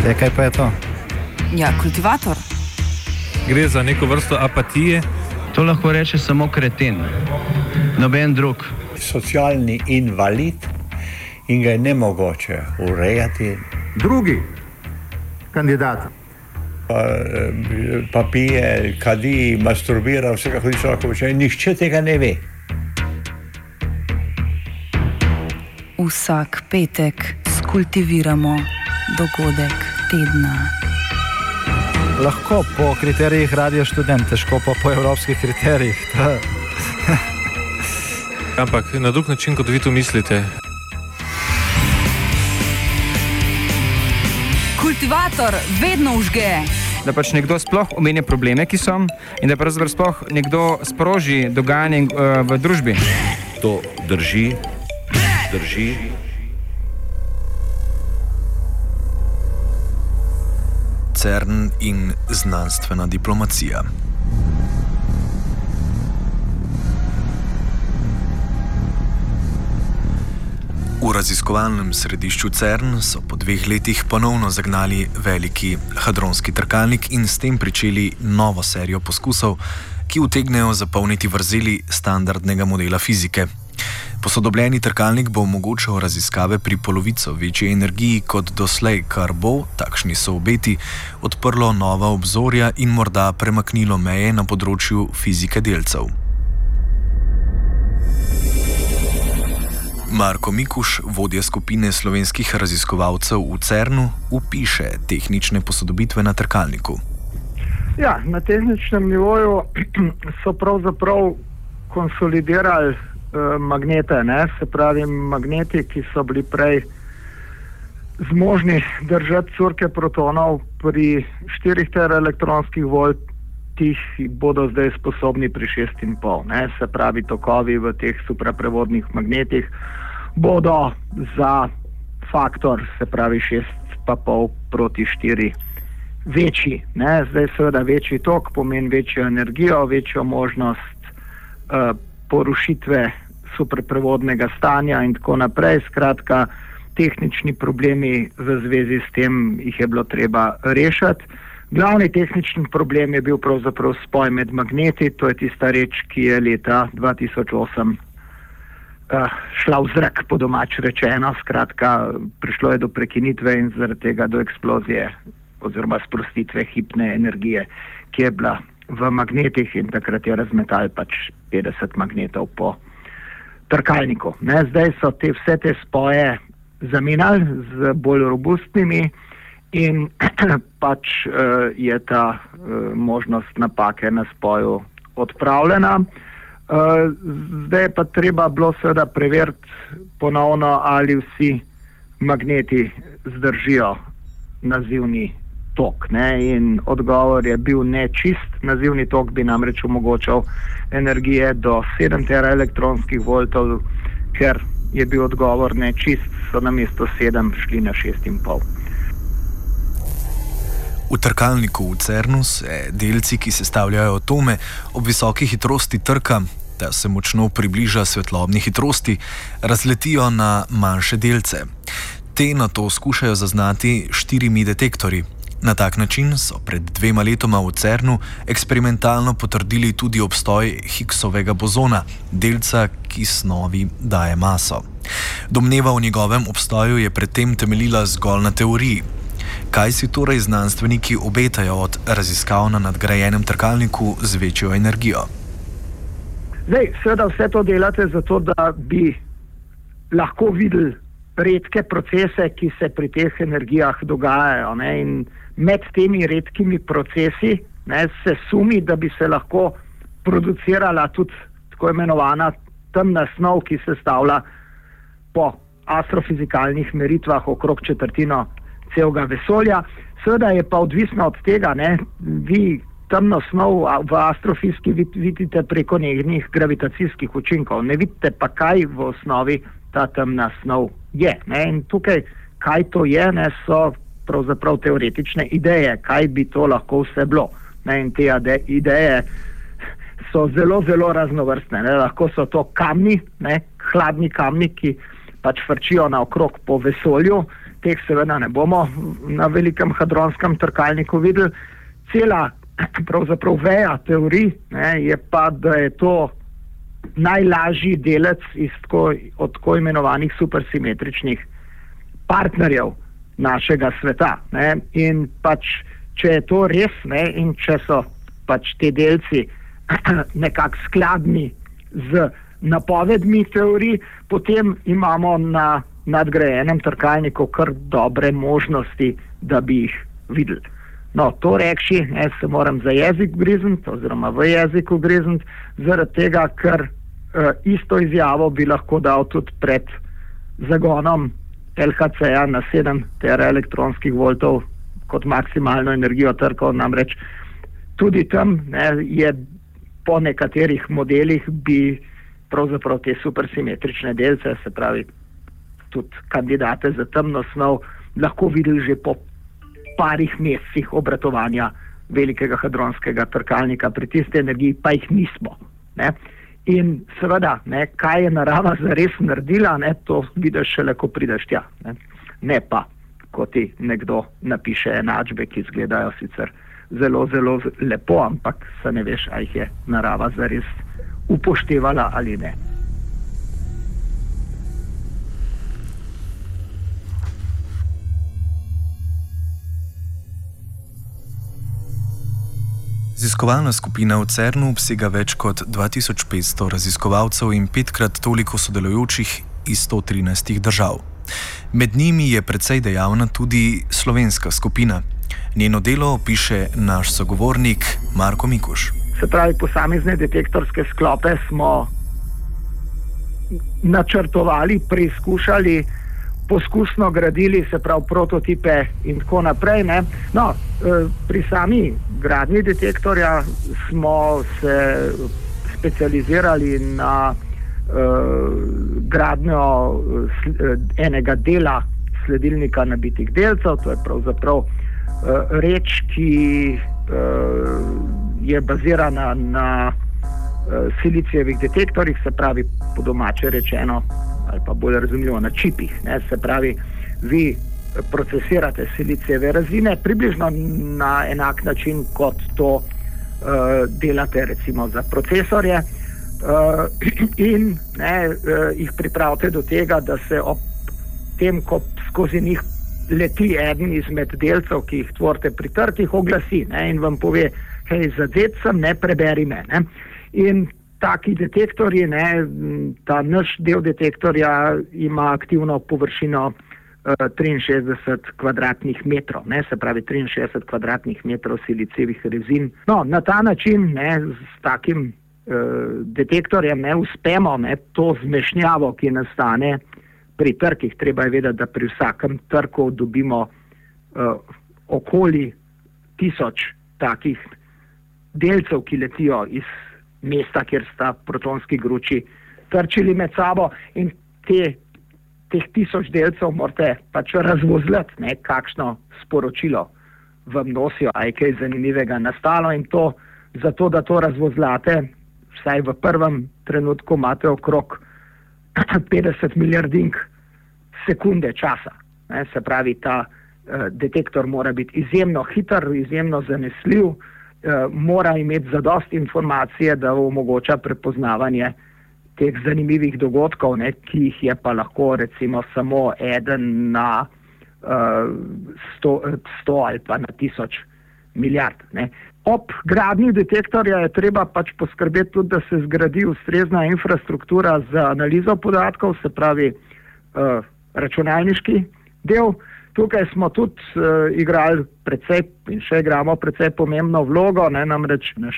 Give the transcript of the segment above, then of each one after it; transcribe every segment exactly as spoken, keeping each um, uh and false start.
Ja, kaj pa je to? Ja, kultivator. Gre za neko vrsto apatije. To lahko reče samo kreten, noben drug. Socialni invalid in ga je nemogoče urejati. Drugi kandidat. Pa, pa pije, kadi, masturbira, vse kako se lahko počne. Nihče tega ne ve. Vsak petek skultiviramo dogodek tedna. Lahko po kriterijih Radio Študent, težko pa po evropskih kriterijih. Ampak na drug način, kot vi to mislite. Kultivator vedno užge. Da pač nekdo sploh omenja probleme, ki so, in da pravzaprav sploh nekdo sproži dogajanje uh, v družbi. To drži, drži. CERN in znanstvena diplomacija. V raziskovalnem središču CERN so po dveh letih ponovno zagnali veliki hadronski trkalnik in s tem pričeli novo serijo poskusov, ki utegnejo zapolniti vrzeli standardnega modela fizike. Posodobljeni trkalnik bo omogočal raziskave pri polovico večji energiji kot doslej, kar bo, takšni so obeti, odprlo nova obzorja in morda premaknilo meje na področju fizike delcev. Marko Mikuš, vodja skupine slovenskih raziskovalcev v CERN-u, upiše tehnične posodobitve na trkalniku. Ja, na tehničnem nivoju so pravzaprav konsolidirali uh, magnete, ne? Se pravi magneti, ki so bili prej zmožni držati curke protonov pri štirih teraelektronskih voltih, bodo zdaj sposobni pri šest in pol. Ne? Se pravi tokovi v teh supraprevodnih magnetih bodo za faktor, se pravi šest pa pol proti štiri večji. Ne? Zdaj seveda večji tok pomeni večjo energijo, večjo možnost uh, porušitve supraprevodnega stanja in tako naprej. Skratka, tehnični problemi v zvezi s tem jih je bilo treba rešiti. Glavni tehnični problem je bil pravzaprav spoj med magneti, to je tista reč, ki je leta dva tisoč osem uh, šla v zrak, po domač rečeno. Skratka, prišlo je do prekinitve in zaradi tega do eksplozije oziroma sprostitve hipne energije, ki je bila v magnetih in takrat je razmetal pač petdeset magnetov po trkalniku. Ne, zdaj so te, vse te spoje zamenjali z bolj robustnimi in pač uh, je ta uh, možnost napake na spoju odpravljena. Uh, zdaj pa treba bilo seveda preveriti ponovno, ali vsi magneti zdržijo nazivni tok. Ne? In odgovor je bil nečist. Nazivni tok bi namreč omogočal energije do sedem teraelektronskih voltov, ker je bil odgovor nečist, so namesto sedem šli na šest in pol. V trkalniku v CERN-u se delci, ki sestavljajo atome, ob visoki hitrosti trka, da se močno približa svetlobni hitrosti, razletijo na manjše delce. Te nato skušajo zaznati štirimi detektorji. Na tak način so pred dvema letoma v CERN-u eksperimentalno potrdili tudi obstoj Higgsovega bozona, delca, ki snovi daje maso. Domneva o njegovem obstoju je predtem temeljila zgolj na teoriji. Kaj si torej znanstveniki obetajo od raziskav na nadgrajenem trkalniku z večjo energijo? Zdaj, seveda vse to delate zato, da bi lahko videli redke procese, ki se pri teh energijah dogajajo. Ne? In med temi redkimi procesi, ne, se sumi, da bi se lahko producirala tudi tako imenovana temna snov, ki se stavlja po astrofizikalnih meritvah okrog četrtino celega vesolja. Seveda je pa odvisno od tega, ne, vi temno snov v astrofiziki vidite preko njenih gravitacijskih učinkov, ne vidite pa, kaj v osnovi ta temna snov je. Ne. In tukaj, kaj to je, ne, so pravzaprav teoretične ideje, kaj bi to lahko vse bilo. Ne. In te ideje so zelo, zelo raznovrstne. Ne. Lahko so to kamni, ne, hladni kamni, ki pač frčijo naokrog po vesolju, teh seveda ne bomo na velikem hadronskem trkalniku videli. Cela pravzaprav veja teorij, ne, je pa, da je to najlažji delec iz tako, od tako imenovanih supersimetričnih partnerjev našega sveta. Ne. In pač, če je to res, ne, in če so pač te delci nekako skladni z napovedmi teorij, potem imamo na nadgrajenem trkalniku kar dobre možnosti, da bi jih videli. No, to rekši, ne, se moram za jezik grizniti, oziroma v jeziku grizniti, zaradi tega, ker uh, isto izjavo bi lahko dal tudi pred zagonom L H C-ja na sedem teraelektronskih voltov kot maksimalno energijo trkov, namreč tudi tam, ne, je po nekaterih modelih bi pravzaprav te supersimetrične delce, se pravi tudi kandidate za temno snov, lahko videli že po parih mesecih obratovanja velikega hadronskega trkalnika. Pri tisti energiji pa jih nismo. Ne. In seveda, ne, kaj je narava zares naredila, ne, to vidiš šele, ko prideš tja. Ne, ne pa, ko ti nekdo napiše enačbe, ki izgledajo sicer zelo, zelo lepo, ampak se ne veš, a jih je narava zares upoštevala ali ne. Raziskovalna skupina v CERN-u obsega več kot dva tisoč petsto raziskovalcev in petkrat toliko sodelujočih iz sto trinajstih držav. Med njimi je precej dejavna tudi slovenska skupina. Njeno delo opiše naš sogovornik Marko Mikuš. Se pravi, posamezne detektorske sklope smo načrtovali, preizkušali, poskusno gradili, se pravi prototipe in tako naprej. Ne? No, pri sami gradnji detektorja smo se specializirali na uh, gradnjo enega dela sledilnika nabitih delcev, to je pravzaprav uh, reč, ki uh, je bazirana na uh, silicijevih detektorjih, se pravi po domače rečeno, ali pa bolj razumljivo na čipih. Ne? Se pravi, vi procesirate silicijeve razine približno na enak način, kot to uh, delate recimo za procesorje uh, in ne, uh, jih pripravite do tega, da se ob tem, ko skozi njih leti eden izmed delcev, ki jih tvorite pri trkih, oglasi, ne, in vam pove, hej, zadzet sem, ne, preberi me. Ne. In taki detektorji, ne, ta naš del detektorja ima aktivno površino uh, triinšestdeset kvadratnih metrov, ne, se pravi triinšestdeset kvadratnih metrov silicijevih rezin. No, na ta način, ne, s takim uh, detektorjem ne uspemo, ne, to zmešnjavo, ki nastane pri trkih. Treba je vedeti, da pri vsakem trku dobimo uh, okoli tisoč takih delcev, ki letijo iz mesta, kjer sta protonski gruči trčili med sabo, in te, teh tisoč delcev morate pač razvozljati, ne, kakšno sporočilo vam nosijo, a je kaj zanimivega nastalo, in to, zato da to razvozljate, vsaj v prvem trenutku imate okrog petdeset milijardink sekunde časa. Ne, se pravi, ta uh, detektor mora biti izjemno hiter, izjemno zanesljiv, Uh, mora imeti zadosti informacije, da omogoča prepoznavanje teh zanimivih dogodkov, ne, ki jih je pa lahko recimo samo eden na uh, sto, sto ali pa na tisoč milijard. Ne. Ob gradnji detektorja je treba pač poskrbeti tudi, da se zgradi ustrezna infrastruktura za analizo podatkov, se pravi uh, računalniški del. Tukaj smo tudi uh, igrali precej in še igramo precej pomembno vlogo, ne, namreč naš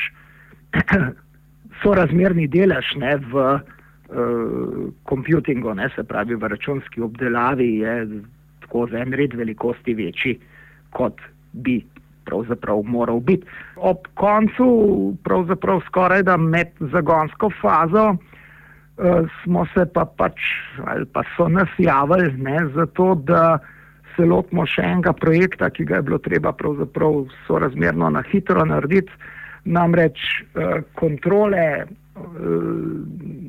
sorazmerni delež, ne, v uh, computingu, ne, se pravi v računski obdelavi, je tako za en red velikosti večji, kot bi pravzaprav moral biti. Ob koncu, pravzaprav skoraj da med zagonsko fazo, uh, smo se pa pač, ali pa so nas javili, ne, zato da se lotimo še enega projekta, ki ga je bilo treba pravzaprav sorazmerno na hitro narediti, namreč eh, kontrole eh,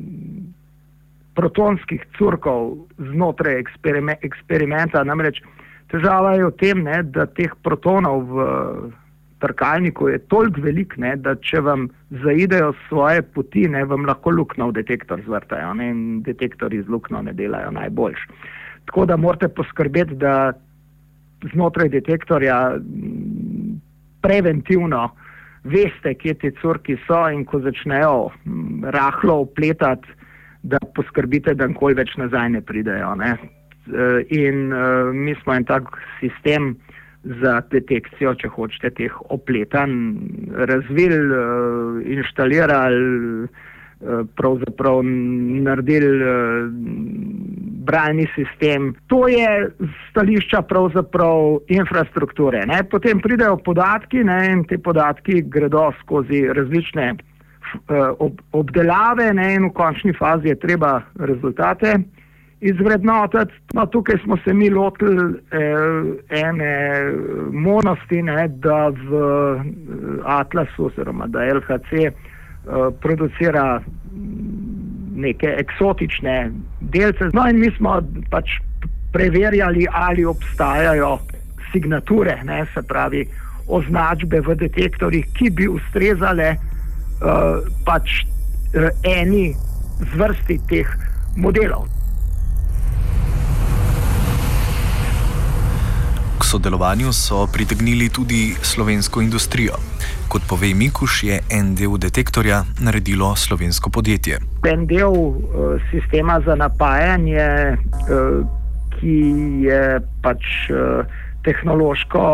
protonskih curkov znotraj eksperime, eksperimenta, namreč Težava je v tem, ne, da teh protonov v trkalniku je toliko velik, ne, da če vam zaidejo svoje poti, ne, vam lahko luknjo v detektor zvrtajo, ne, in detektori z luknjo ne delajo najboljš. Tako da morate poskrbeti, da znotraj detektorja preventivno veste, kje te curki so, in ko začnejo rahlo opletati, da poskrbite, da nikoli več nazaj ne pridejo. Ne. In uh, mi smo en tak sistem za detekcijo, če hočete, teh opletanj razvili, uh, inštalirali, uh, pravzaprav naredili uh, bralni sistem. To je stališča pravzaprav infrastrukture. Ne. Potem pridejo podatki, ne, in te podatki gredo skozi različne uh, ob, obdelave, ne, in v končni fazi je treba rezultate izvrednotiti. No, tukaj smo se mi lotili eh, ene možnosti, ne, da v Atlasu oziroma da L H C eh, producira neke eksotične delce. No, in mi smo pač preverjali, ali obstajajo signature, ne, se pravi označbe v detektorjih, ki bi ustrezale eh, pač eh, eni zvrsti teh modelov. K sodelovanju so pritegnili tudi slovensko industrijo. Kot pove Mikuš, je en del detektorja naredilo slovensko podjetje. En del uh, sistema za napajanje, uh, ki je pač uh, tehnološko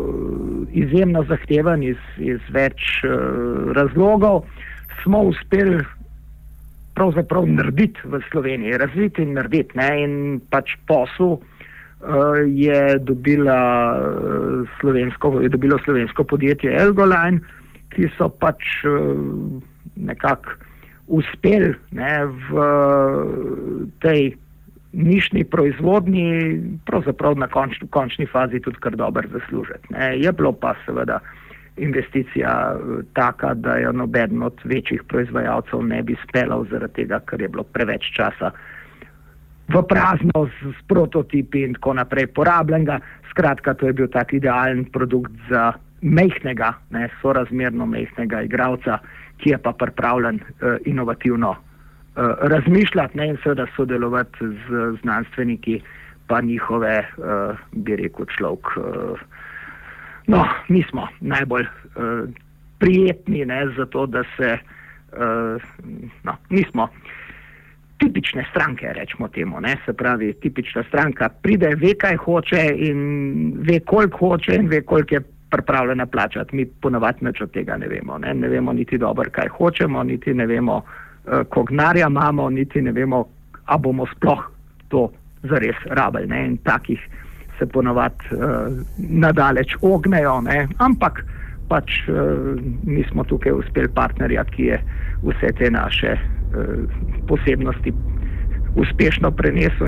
izjemno zahteven iz, iz več uh, razlogov, smo uspeli pravzaprav narediti v Sloveniji, razviti in narediti, ne, in pač posel Uh, je, dobila, uh, slovensko, je dobilo slovensko podjetje Elgoline, ki so pač uh, nekako uspeli, ne, v uh, tej nišni proizvodnji, pravzaprav na konč, končni fazi tudi kar dober zaslužiti. Ne. Je bilo pa seveda investicija uh, taka, da je nobeden od večjih proizvajalcev ne bi speljal zaradi tega, ker je bilo preveč časa v prazno s, s prototipi in tako naprej porabljenega. Skratka, to je bil tak idealen produkt za mejhnega, ne, sorazmerno mejhnega igralca, ki je pa pripravljen uh, inovativno uh, razmišljati, ne, in seveda sodelovati z znanstveniki, pa njihove, uh, bi rekel človek, uh, no, nismo najbolj uh, prijetni, ne, zato da se, uh, no, nismo tipične stranke, rečemo temu, ne, se pravi, tipična stranka pride, ve, kaj hoče in ve, koliko hoče in ve, koliko je pripravljena plačati. Mi ponavadi nič od tega ne vemo, ne, ne vemo niti dobro, kaj hočemo, niti ne vemo, uh, koliko denarja imamo, niti ne vemo, a bomo sploh to zares rabili, ne, in takih se ponavadi uh, nadaleč ognejo, ne, ampak pač uh, mi smo tukaj uspeli partnerja, ki je vse te naše posebnosti uspešno prenesel.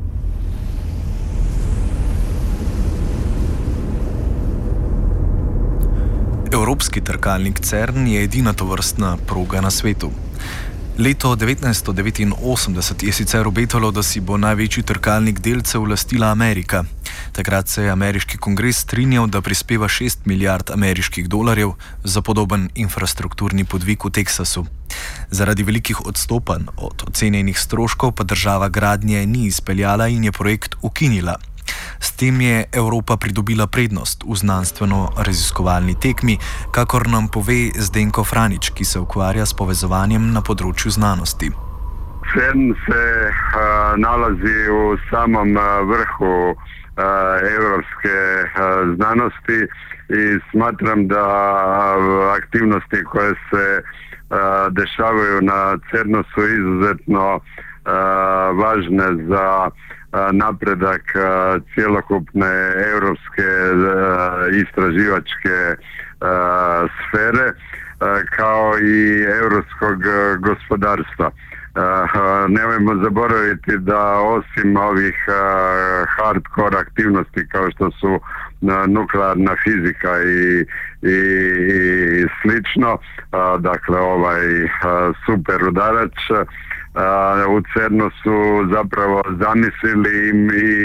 Evropski trkalnik CERN je edina tovrstna proga na svetu. Leto devetnajststo devetinosemdeset je sicer obetalo, da si bo največji trkalnik delcev lastila Amerika. Takrat se je ameriški kongres strinjal, da prispeva šest milijard ameriških dolarjev za podoben infrastrukturni podvig v Teksasu. Zaradi velikih odstopanj od ocenjenih stroškov pa država gradnje ni izpeljala in je projekt ukinila. S tem je Evropa pridobila prednost v znanstveno-raziskovalni tekmi, kakor nam pove Zdenko Franič, ki se ukvarja s povezovanjem na področju znanosti. CERN se uh, nalazi v samem uh, vrhu uh, evropske uh, znanosti in smatram, da uh, aktivnosti koje se uh, dešavaju na CERN-u su izuzetno uh, važne za napredak cjelokupne europske istraživačke sfere kao i europskog gospodarstva. Nemojmo zaboraviti da osim ovih hardcore aktivnosti kao što su nuklearna fizika i, i, i slično, dakle ovaj super udarač, Uh, u CERN-u su zapravo zamislili i,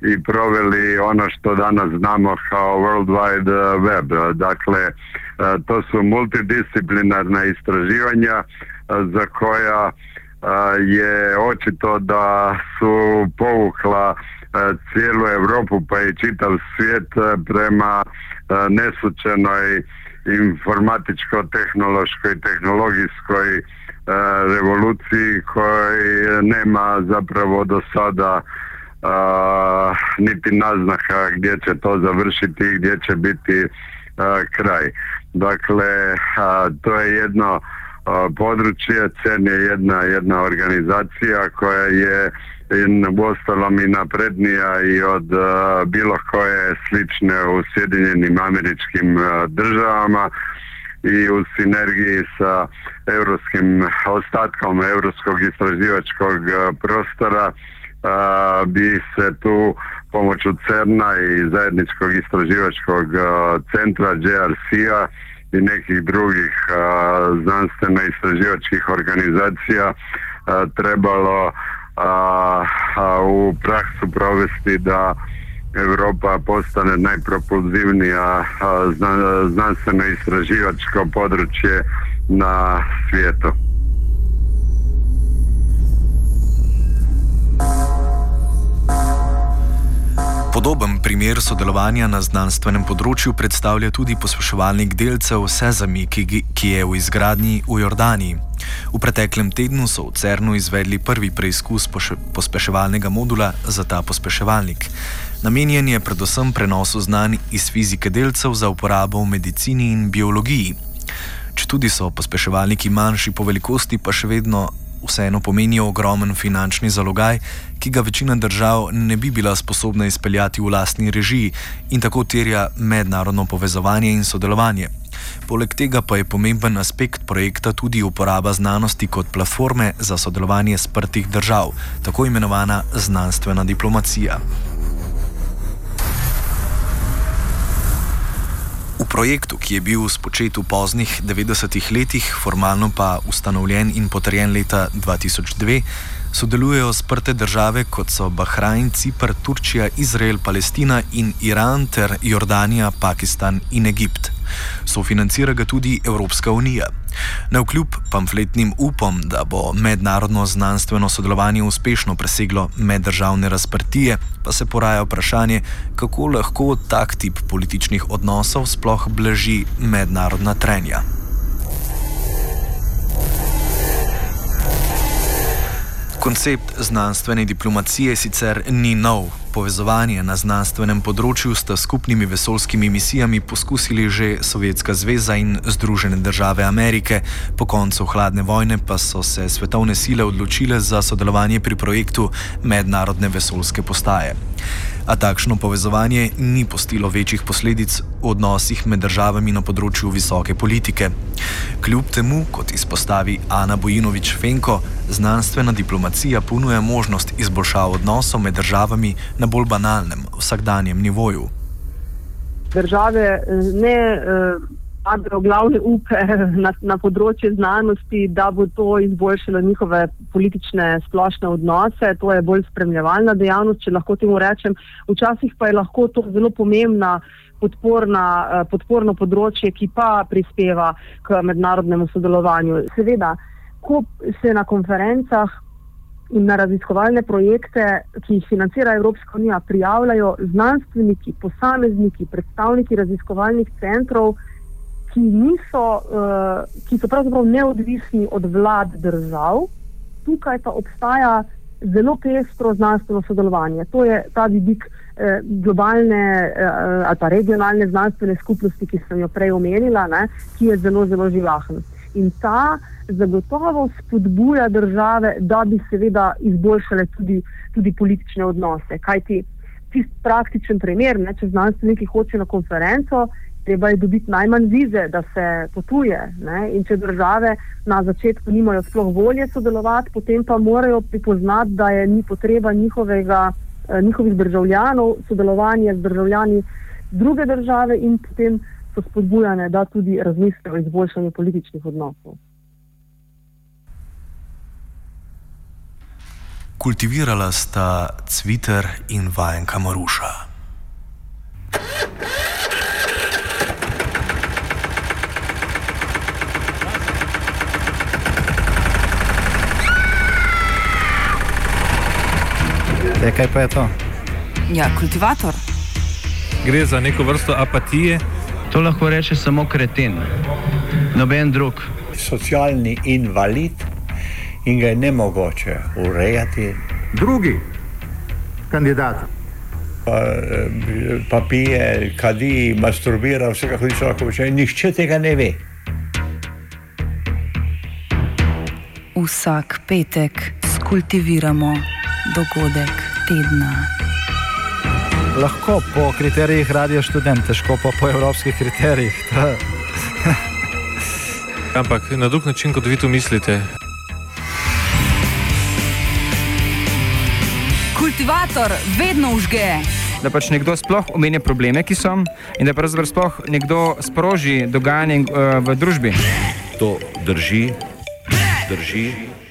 i proveli ono što danas znamo kao World Wide Web. Dakle, to su multidisciplinarna istraživanja za koja je očito da su povukla cijelu Europu pa i čitav svijet prema neslučajnoj informatičko-tehnološkoj, tehnologijskoj revoluciji koji nema zapravo do sada a, niti naznaka gdje će to završiti i gdje će biti a, kraj. Dakle, a, to je jedno a, područje, C E R N je jedna, jedna organizacija koja je uostalom i naprednija i od a, bilo koje slične u Sjedinjenim Američkim a, državama i u sinergiji sa europskim ostatkom europskog istraživačkog prostora a, bi se tu pomoću C E R N-a i zajedničkog istraživačkog a, centra J R C-a i nekih drugih znanstveno-istraživačkih organizacija a, trebalo a, a, u praksu provesti da Europa postane najpropulzivnija znanstveno-istraživačko područje na svijetu. Podoben primer sodelovanja na znanstvenem področju predstavlja tudi pospeševalnik delcev Sezami, ki, ki je v izgradnji v Jordaniji. V preteklem tednu so v C E R N-u izvedli prvi preizkus pospeševalnega modula za ta pospeševalnik. Namenjen je predvsem prenosu znanj iz fizike delcev za uporabo v medicini in biologiji. Četudi so pospeševalniki manjši po velikosti, pa še vedno vseeno pomenijo ogromen finančni zalogaj, ki ga večina držav ne bi bila sposobna izpeljati v lastni režiji in tako terja mednarodno povezovanje in sodelovanje. Poleg tega pa je pomemben aspekt projekta tudi uporaba znanosti kot platforme za sodelovanje sprtih držav, tako imenovana znanstvena diplomacija. V projektu, ki je bil spočet v poznih devetdesetih letih, formalno pa ustanovljen in potrjen leta dva tisoč dve, sodelujejo sprte države kot so Bahrajn, Cipr, Turčija, Izrael, Palestina in Iran ter Jordanija, Pakistan in Egipt. Sofinancira ga tudi Evropska unija. Navkljub pamfletnim upom, da bo mednarodno znanstveno sodelovanje uspešno preseglo meddržavne razprtije, pa se poraja vprašanje, kako lahko tak tip političnih odnosov sploh blaži mednarodna trenja. Koncept znanstvene diplomacije sicer ni nov. Povezovanje na znanstvenem področju sta skupnimi vesoljskimi misijami poskusili že Sovjetska zveza in Združene države Amerike, po koncu hladne vojne pa so se svetovne sile odločile za sodelovanje pri projektu mednarodne vesoljske postaje. A takšno povezovanje ni pustilo večjih posledic v odnosih med državami na področju visoke politike. Kljub temu, kot izpostavi Ana Bojinović-Fenko, znanstvena diplomacija ponuja možnost izboljšav odnosov med državami na bolj banalnem, vsakdanjem nivoju. Države ne padajo glavne upe na, na področje znanosti, da bo to izboljšalo njihove politične splošne odnose. To je bolj spremljevalna dejavnost, če lahko temu rečem. Včasih pa je lahko to zelo pomembna podporna, podporno področje, ki pa prispeva k mednarodnemu sodelovanju. Seveda, ko se na konferencah in na raziskovalne projekte, ki jih financira Evropska unija, prijavljajo znanstveniki, posamezniki, predstavniki raziskovalnih centrov, ki niso, uh, ki so pravzaprav neodvisni od vlad držav, tukaj pa obstaja zelo pestro znanstveno sodelovanje. To je ta vidik eh, globalne eh, ali pa regionalne znanstvene skupnosti, ki sem jo prej omenila, ne, ki je zelo, zelo živahen. In ta zagotovo spodbuja države, da bi seveda izboljšale tudi, tudi politične odnose. Kajti čist praktičen primer, ne, če znanstveniki hočejo na konferenco, treba je dobiti najmanj vize, da se potuje. Ne? In če države na začetku nimajo sploh volje sodelovati, potem pa morajo pripoznati, da je ni potreba njihovega, eh, njihovih državljanov sodelovanje z državljani druge države in potem so spodbujane, da tudi razmislijo o izboljšanju političnih odnosov. kultivirala sta Cviter in vajenka Maruša. E, kaj pa je to? Ja, kultivator. Gre za neko vrsto apatije. To lahko reče samo kreten, noben drug. Socialni invalid in ga je nemogoče urejati. Drugi kandidat. Pa, pa pije, kadi, masturbira, vse kako človek počne. Nihče tega ne ve. Vsak petek skultiviramo dogodek tedna. Lahko po kriterijih Radio Študent, težko pa po evropskih kriterijih. Ampak na drug način, kot vi to mislite. Kultivator vedno vžge. Da pač nekdo sploh omenja probleme, ki so, in da pravzaprav sploh nekdo sproži dogajanje uh, v družbi. To drži, drži.